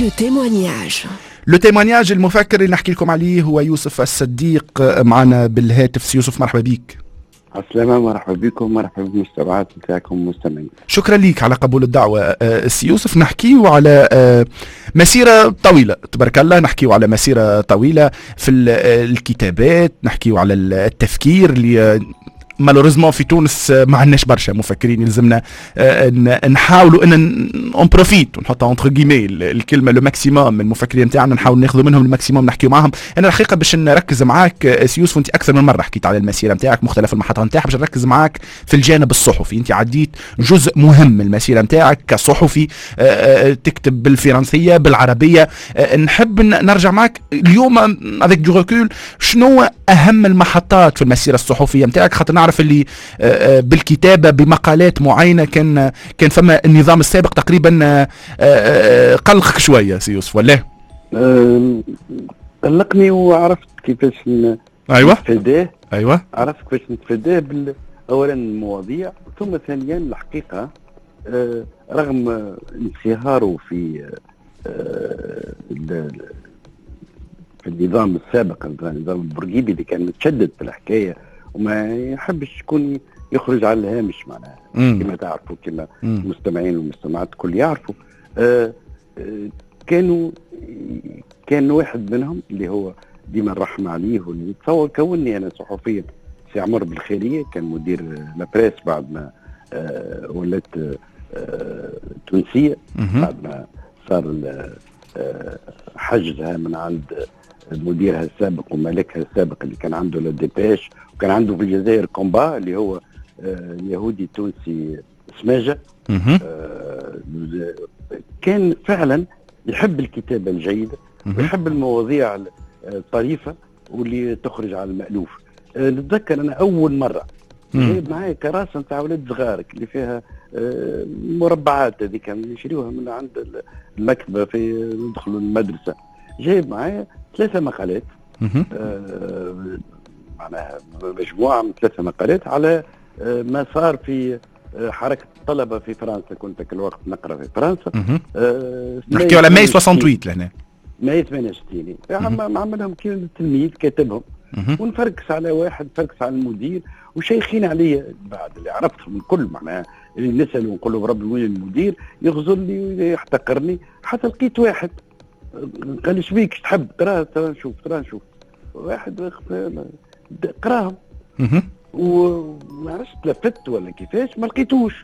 لو تيمونياج المفكر اللي نحكي لكم عليه هو يوسف الصديق معنا بالهاتف. يوسف مرحبا بيك. السلامة، مرحبا بكم، مرحبا بالمستمعات نتاعكم المستمعين. شكرا ليك على قبول الدعوة. سي يوسف، نحكيو على مسيرة طويلة تبارك الله، نحكيو على مسيرة طويلة في الكتابات، نحكيو على التفكير اللي مالوريزمون في تونس ما عندناش برشا مفكرين، يلزمنا نحاولوا ان اون بروفيت ونحطها اونتر غيمي الكلمه لو ماكسيموم من المفكرين نتاعنا، نحاول ناخذوا منهم الماكسيموم نحكيو معاهم. انا الحقيقه باش نركز معاك سي يوسف، انت اكثر من مره حكيت على المسيره نتاعك مختلف المحطات نتاعك، باش نركز معاك في الجانب الصحفي. انت عديت جزء مهم من المسيره نتاعك كصحفي، تكتب بالفرنسيه بالعربيه. نحب نرجع معك اليوم افيك دو ريكول، شنو اهم المحطات في المسيره الصحفيه نتاعك؟ خاطر نعرف اللي بالكتابه بمقالات معينه كان فما النظام السابق تقريبا قلقك شويه سي يوسف، ولا؟ قلقني وعرفت كيفاش نتفاداه. ايوه عرفت كيفاش نتفاداه. اولا المواضيع، ثم ثانيا الحقيقه رغم انصهاره في النظام السابق، النظام البورقيبي اللي كان متشدد في الحكايه وما يحبش يكون يخرج على الهامش معناها، كما تعرفوا، كما المستمعين والمستمعات الكل يعرفوا. كان واحد منهم اللي هو ديما الرحمة عليه، واللي تصور كوني انا صحفيا، سي عمر بالخيرية، كان مدير لابريس بعد ما ولات تونسية، بعد ما صار حجزها من عند مديرها السابق ومالكها السابق اللي كان عنده للديباش، وكان عنده في الجزائر كومبا اللي هو اليهودي التونسي سماجة. كان فعلا يحب الكتابة الجيدة ويحب المواضيع الطريفة واللي تخرج على المألوف. نتذكر أنا أول مرة جايب معايا كراسة نتاع ولاد صغار اللي فيها مربعات، هذه كان نشريوها من عند المكتبة في ندخلوا المدرسة. جايب معايا 3 مقالات، معناها مجموعة من 3 مقالات على ما صار في حركة الطلبة في فرنسا. كنت كل الوقت نقرأ في فرنسا. نحكيو على ماي 68 لهنا، ماي 68 عملهم كي التلميذ كاتبهم، ونفركس على واحد، نفركس على المدير، وشيخين عليا بعد اللي عرفتهم الكل، معناها اللي نسأل ونقول له بربي وين المدير، يغزر لي يحتقرني. حتى لقيت واحد قال لي شبيك تحب ترى نشوف واحد قراهم، وما عرفت تلفت ولا كيفاش ما لقيتوش.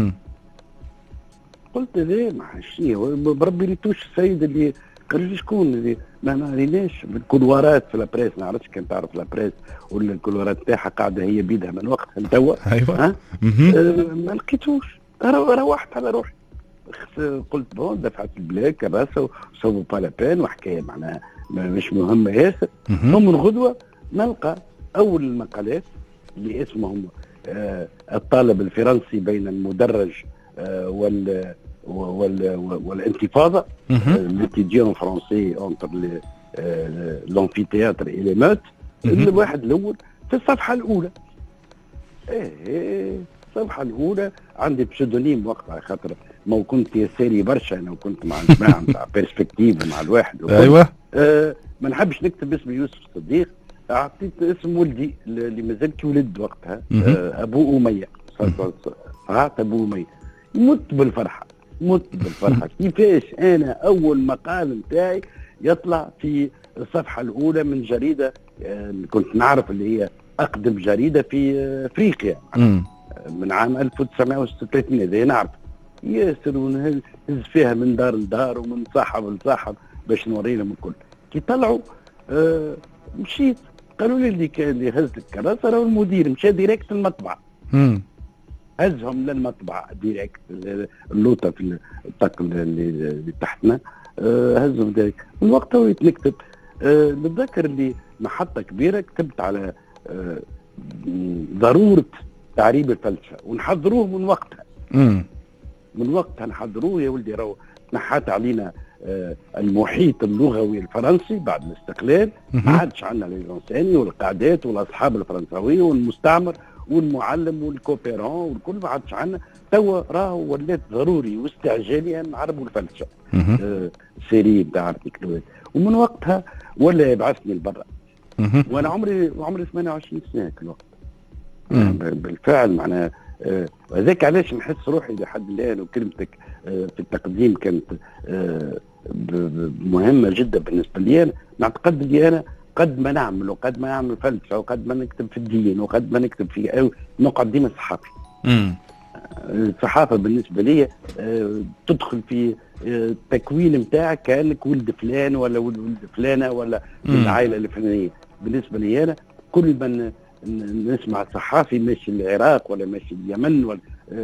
قلت ليه ما شنو بربي لقيتوش السيد اللي قال لي شكون اللي ما ريناش بالكولوارات في لابريس، ما عرفتش كان تعرف لابريس ولا الكولوارات تاعها قاعده هي بيدها من وقتها لتوا. ايوه ما لقيتوش. روحت على روحي، قلت بون دفعت البلاك كراسه وسووا بالابان وحكايه معناها مش مهمه ياسر. ثم الغدوه نلقى اول المقالات اللي اسمهم الطالب الفرنسي بين المدرج والانتفاضه، ليتيديون فرونسي اونتر لونفيتياتر اي لي موت. الواحد الاول في الصفحه الاولى. الصفحه الاولى عندي بسودونيم وقتها، خاطر ما كنت يساري برشا، انا وكنت مع الجماعه نتاع بيرسبكتيف مع الواحد. ايوه ما نحبش نكتب اسم يوسف الصديق، اعطيت اسم ولدي اللي مازال كولد وقتها، ابو اميه. صراحه ابو اميه مت بالفرحه كيفاش انا اول مقال نتاعي يطلع في الصفحه الاولى من جريده كنت نعرف اللي هي اقدم جريده في افريقيا من عام 1936. هذا نعرف ياسر، ونهز فيها من دار لدار ومن صاحب لصاحب باش نوري لهم الكل. كي طلعوا مشيت، قالوا لي اللي كان اللي هز الكراسه راهو المدير، مشى ديريكت المطبعه. هزهم للمطبعه ديريكت، اللوطه في الطاق اللي تحتنا، هزهم ديريكت. من وقتها وليت نكتب. نتذكر اللي محطه كبيره كتبت على ضروره تعريب الفلسفه، ونحضروه من وقتها. من وقتها نحضروه يا ولدي، راهو نحات علينا المحيط اللغوي الفرنسي بعد الاستقلال، ما عادش عندنا ليزونساني والقعدات والاصحاب الفرنساويين والمستعمر والمعلم والكوبيرون والكل ما عادش عندنا. توا راهو ولات ضروري واستعجاليا نعرفوا الفلسفه سيري نتاع ارتيكلات، ومن وقتها ولا يبعثني لبرا. وانا عمري 28 سنه في الوقت. بالفعل معناها هذاك علاش نحس روحي لحد الان، وكلمتك في التقديم كانت مهمه جدا بالنسبه لي. نعتقد لي انا قد ما نعمل وقد ما نعمل فلسفه وقد ما نكتب في الدين وقد ما نكتب في أو نقعد ديما صحافي. الصحافه بالنسبه لي تدخل في التكوين نتاعك كانك ولد فلان ولا ولد فلانه ولا من العائله الفلانيه. بالنسبه لي انا كل من نسمع صحافي ماشي العراق ولا ماشي اليمن ولا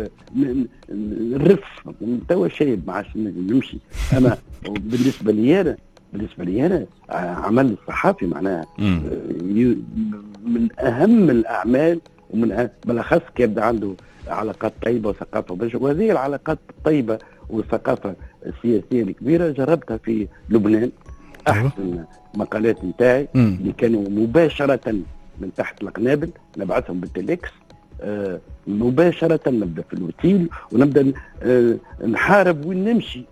نرف توا شايب ما عادش نمشي. اما بالنسبه لي انا عمل الصحافي معناها من اهم الاعمال، ومن بالاخص كان عنده علاقات طيبه وثقافه بشر. وهذه العلاقات الطيبه والثقافه السياسيه الكبيره جربتها في لبنان. احسن مقالات نتاعي اللي كانوا مباشره من تحت القنابل نبعثهم بالتليكس مباشره، نبدا في الوتيل ونبدا نحارب ونمشي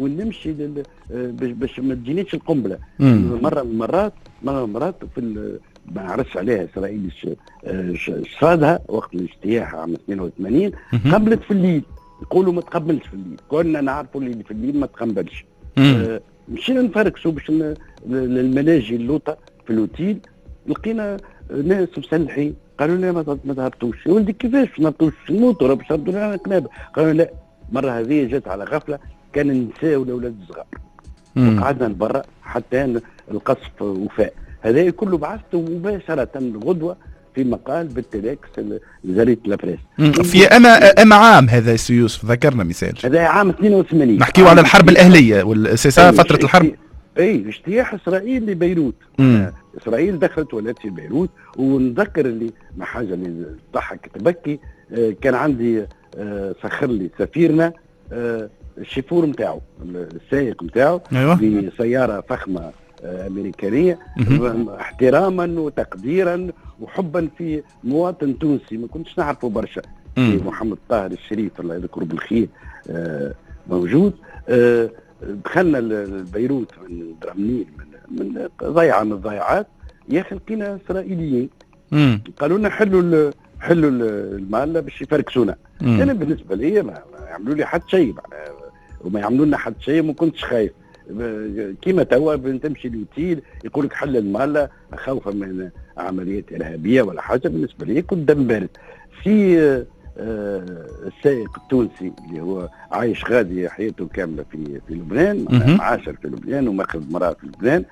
باش ما تجينيش القنبله. مره من المرات في ما عرفش عليها اسرائيل صادها وقت الاجتياح عام 82 قبلت في الليل، يقولوا ما تقبلش في الليل، كنا نعرفوا اللي في الليل ما تقبلش. مشينا نفركسوا باش المناجي اللوطه في الوتيل، لقينا ناس مسلحين قالوا لنا ما تهبطوش. يا ولدي كيفاش ما نهبطوش نموتوا باش يردوا لنا قنابل؟ قالوا لا. مره هذه جات على غفله، كان النساء والاولاد الصغار وقعدنا لبرا حتى القصف وفاء. هذا كله بعثته مباشره غدوه في مقال بالتلاكس جريده لابريس. في اما عام هذا سي يوسف ذكرنا مثال، هذا عام 82 نحكيو على الحرب الاهليه والاساسا فتره الحرب. اجتياح اسرائيل لبيروت. اسرائيل دخلت ولات في بيروت. ونذكر اللي ما حاجه اللي تضحك تبكي، كان عندي سخر لي سفيرنا الشيفور نتاعو السائق نتاعو بسياره فخمه امريكانيه احتراما وتقديرا وحبا في مواطن تونسي ما كنتش نعرفه برشا، محمد طاهر الشريف الله يذكره بالخير موجود. دخلنا لبيروت من درامنيل من ضيعه من الضيعات. يا اخي لقينا اسرائيليين قالوا لنا حلوا المال باش يفركسونا. انا بالنسبه لي ما يعملوا لي حد شيء وما يعملوا لنا حد شيء، ما كنتش خايف. كيما توا تمشي لوتيل يقول لك حل المال خوفا من عمليات ارهابيه ولا حاجه. بالنسبه لي كنت دم بارد. في السائق التونسي اللي هو عايش غادي حياته كامله في لبنان، معاشر في لبنان وماخذ مراه في لبنان،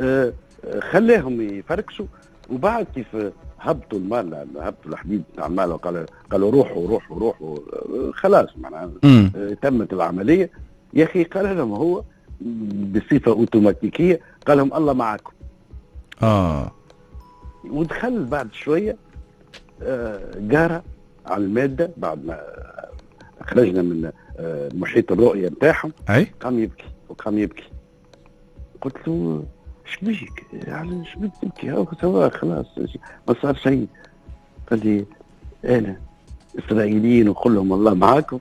خلاهم يفركسوا. وبعد كيف هبطوا المال، هبطوا الحديد تاع المال قالوا روحوا خلاص معناها تمت العمليه. يا اخي قال لهم هو بصفه اوتوماتيكيه قال لهم الله معكم. ودخل بعد شويه جاره على الماده بعد ما خرجنا من محيط الرؤيه نتاعهم، قام يبكي. قلت له ايش بيك؟ يعني ايش بدك تبكي؟ سوا خلاص ما صار شيء. قال لي انا اسرائيليين وقول لهم الله معاكم.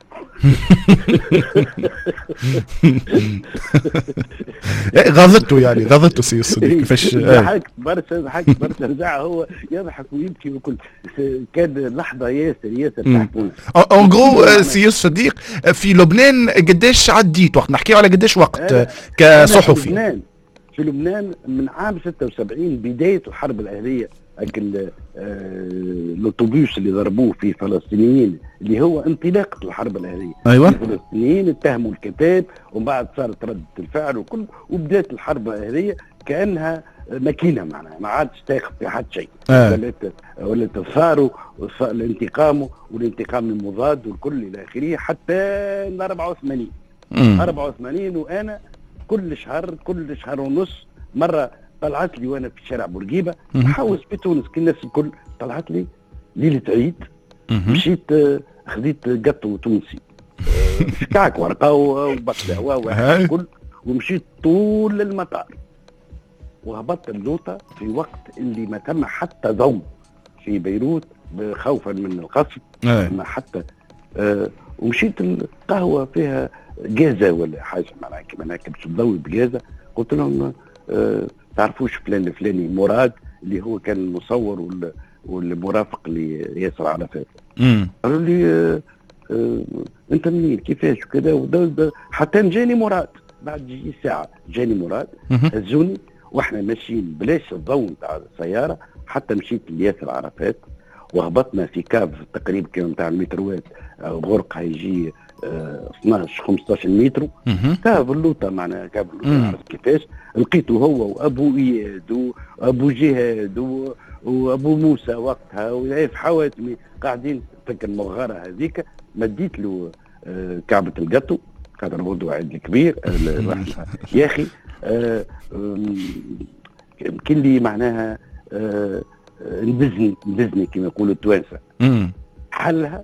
غضبته سي الصديق كيفاش ضحكت برشا رجع هو يضحك ويبكي وكل. كان لحظه ياسر تحكون. اون غرو سي الصديق في لبنان قداش عديت وقت نحكيو على قداش وقت كصحفي في لبنان من عام 76 بدايه الحرب الاهليه. الاوتوبيس اللي ضربوه في فلسطينيين اللي هو انطلاقه الحرب الاهليه. ايوه الفلسطينيين اتهموا الكتاب ومن بعد صارت رده الفعل وكل، وبدات الحرب الاهليه كانها ماكينه معناها ما عادش تاخذ في حد شيء. ولات الثار والانتقام المضاد والكل الى اخره حتى 84 وانا كل شهر ونص مره طلعت لي وانا في شارع بورقيبه حوس بتونس كالناس الكل. طلعت لي ليله عيد مشيت خذيت قطو تونسي شكاك ورقه وبطله وكل ومشيت طول المطار وهبطت اللوطه في وقت اللي ما تم حتى ضوء في بيروت خوفا من القصف. ما حتى ومشيت القهوه فيها جازه ولا حاجه معناها كيما هكا باش تضوي بجازه. قلت لهم تعرفوش فلان الفلاني مراد اللي هو كان المصور والمرافق لياسر عرفات. قالوا لي انت منين كيفاش وكذا حتى جاني مراد بعد ساعه جاني مراد هزوني واحنا ماشيين بلاش الضوء نتاع السياره حتى مشيت لياسر عرفات وهبطنا في كاف تقريبا كان نتاع المتروات غرقها يجي 12 15 متر كاف اللوطه معناها كاف اللوطه عرفت كيفاش لقيته هو وابو اياد وابو جهاد وابو موسى وقتها وياف حواتمي قاعدين تلك المغاره هذيك مديت له كعبه القطو قدر غدوه عيد الكبير يا اخي يمكن لي معناها نبزني كما يقولوا التوانسه. حلها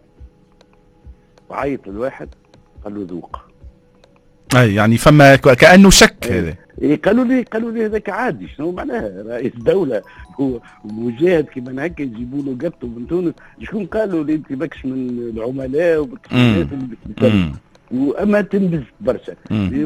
وعيط للواحد قال له ذوق. اي يعني فما كانه شك هذا. قالوا لي هذاك عادي شنو معناها رئيس دوله هو مجاهد كيما هكا يجيبوا له قطو من تونس شكون قالوا لي انت بكش من العملاء وبكش من الناس اللي واما تنبز برشا.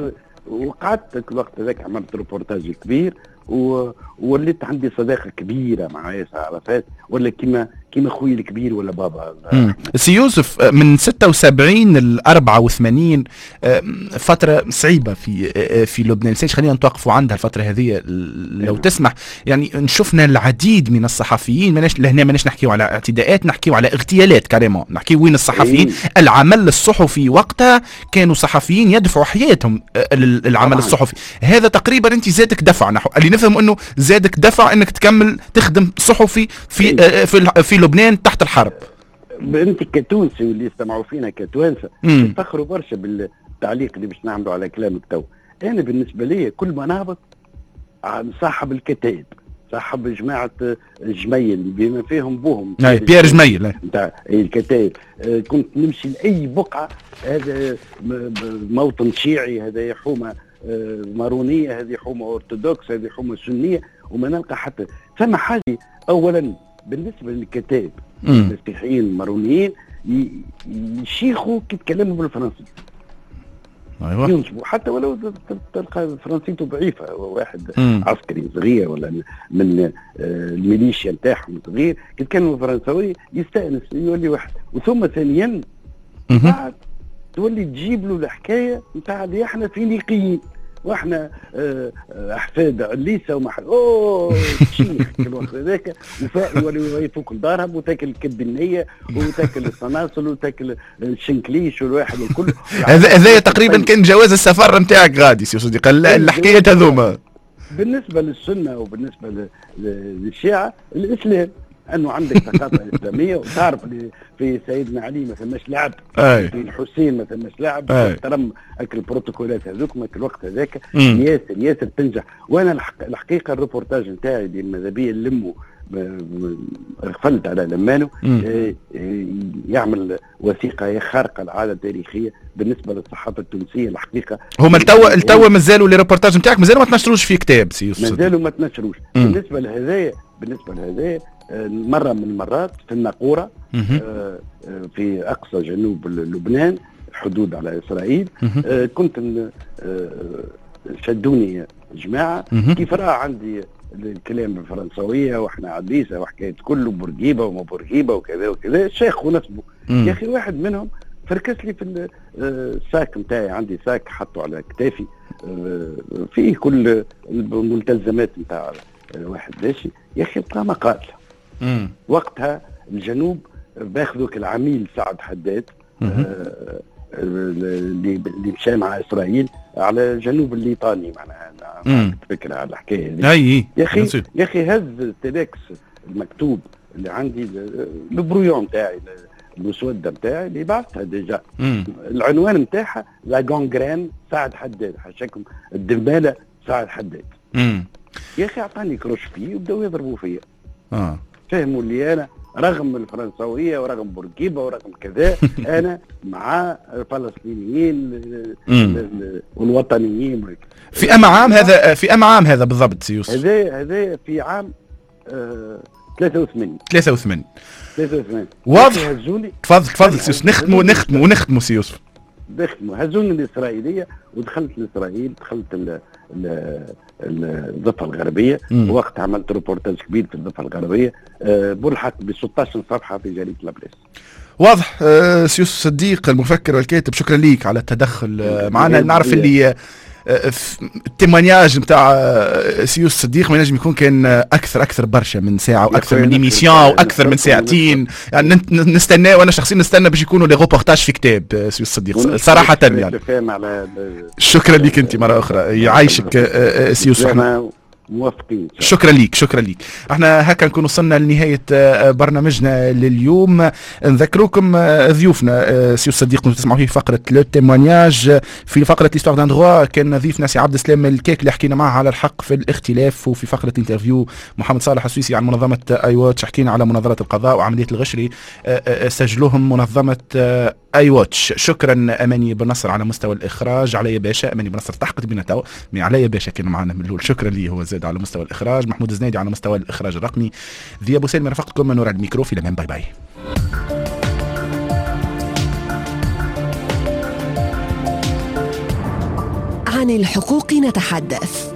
وقعدت الوقت هذاك عملت روبورتاج كبير ووليت عندي صداقه كبيره مع ياسر عرفات ولا كيما خويا الكبير ولا بابا. سي يوسف من 76 ل 84 فتره صعيبه في لبنان. خلينا نتوقفوا عندها الفتره هذه لو تسمح. يعني شفنا العديد من الصحفيين لهنا ماناش نحكيو على اعتداءات نحكيو على اغتيالات كاريمون نحكيو وين الصحفيين العمل الصحفي وقتها كانوا صحفيين يدفعوا حياتهم للعمل الصحفي. هذا تقريبا انت زادك دفع نحو اللي نفهم انه زادك دفع انك تكمل تخدم صحفي في لبنان تحت الحرب. انت كتونسي واللي يستمعوا فينا كتوانسه يفخروا برشا بالتعليق اللي باش نعملوا على كلامك تو. انا بالنسبه لي كل ما نهبط صاحب الكتائب صاحب جماعه جميل بما فيهم بوهم بيير جميل نتاع الكتائب. كنت نمشي لاي بقعه هذا موطن شيعي هذا حومه مارونيه هذه حومه ارثوذكس هذه حومه سنيه وما نلقى حتى ثم حاجه. اولا بالنسبه للكتائب المسيحيين المارونيين يشيخوا كي يتكلموا بالفرنسي. ايوه ينصبوا حتى ولو تلقى فرنسيته ضعيفه. واحد عسكري صغير ولا من الميليشيا نتاعهم صغير كي يتكلموا فرنساوي يستانس يولي واحد. وثم ثانيا بعد تولي تجيب له الحكايه نتاع اللي احنا فينيقيين واحنا احفاد عليسه ومحل شيخ في الوقت هذاك يولي يفوق دارهم وتاكل كب النيه وتاكل الصناصل وتاكل الشنكليش والواحد الكل. هذا تقريبا كان جواز السفر نتاعك غادي سي صديق الحكايه هذوما. بالنسبه للسنه وبالنسبه للشيعه الاسلام انه عندك ثقافه اسلاميه وتعرف في سيدنا علي ما ثماش لعب في الحسين ما ثماش لعب احترم البروتوكولات هذوك الوقت هذاك ياسر تنجح. وانا الحقيقه الروبورتاج نتاعي اللي ماذا بيا نلمو غفلت على لمانو يعمل وثيقه خارقه العاده التاريخيه بالنسبه للصحافه التونسيه. الحقيقه هما التوا مازالوا لي روبورتاج نتاعك مازالوا ما تنشروش في كتاب سي يوسف مازالوا ما تنشروش. بالنسبه لهذايا مرة من المرات في الناقورة في أقصى جنوب لبنان الحدود على إسرائيل كنت شدوني جماعة كيف رأى عندي الكلام بالفرنسوية وإحنا عديسة وحكاية كله بورقيبة وما بورقيبة وكذا وكذا الشيخ ونسبه. يا أخي واحد منهم فركس لي في الساك نتاعي عندي ساك حطه على كتافي فيه كل الملتزمات نتاع واحد ماشي. يا أخي بقى مقال وقتها الجنوب باخذوك العميل سعد حداد اللي مشى مع اسرائيل على الجنوب الليطاني معناها فكره على الحكايه دي. يا اخي هز التلاكس المكتوب اللي عندي البرويون تاعي المسوده نتاعي اللي بعثها ديجا العنوان نتاعها لا غونغران سعد حداد حاشاكم الدماله سعد حداد. يا اخي اعطاني كروش فيه وبداوا يضربوا فيا. فهموا اللي انا رغم الفرنسويه ورغم بورقيبه ورغم كذا انا مع الفلسطينيين والوطنيين. في ام عام هذا بالضبط سي يوسف؟ هذا في عام 83 واضح. تفضل سي يوسف. نختموا سي يوسف. هزوني الإسرائيلية ودخلت لإسرائيل، دخلت الضفة الغربية، وقت عملت روبورتاج كبير في الضفة الغربية، بلحق ب 16 صفحة في جريدة لابريس. واضح. سي يوسف صديق المفكر والكاتب، شكرا ليك على التدخل معنا. نعرف اللي التيمانياج نتاع سي يوسف صديق ما ينجم يكون كان اكثر برشا من ساعه واكثر من ايميسيون واكثر من ساعتين، يعني نستنى، وانا شخصيا نستنى باش يكونوا لي روبورتاج في كتاب سي يوسف صديق صراحه يعني. شكرا ليك انت مره اخرى، يعيشك سي يوسف. موافقين. شكرا ليك. احنا هكا نكون وصلنا لنهايه برنامجنا لليوم. نذكروكم ضيوفنا سي صديق تسمعوا فيه فقره لو تيمونياج، في فقره ليستوار دان دروا كان ضيفنا سي عبد السلام الكيك اللي حكينا معه على الحق في الاختلاف، وفي فقره انترفيو محمد صالح السويسي عن منظمه اي واتش حكينا على مناظره القضاء وعمليه الغشري سجلوهم منظمه اي واتش. شكرا اماني بن نصر على مستوى الاخراج، علي باشا اماني بن نصر تحقق بنا تو علي باشا كان معنا من الاول، شكرا ليه هو زاد على مستوى الاخراج، محمود الزنيدي على مستوى الاخراج الرقمي، ذي ابو سالم رفقتكم من وراء الميكرو في الامان. باي باي. عن الحقوق نتحدث.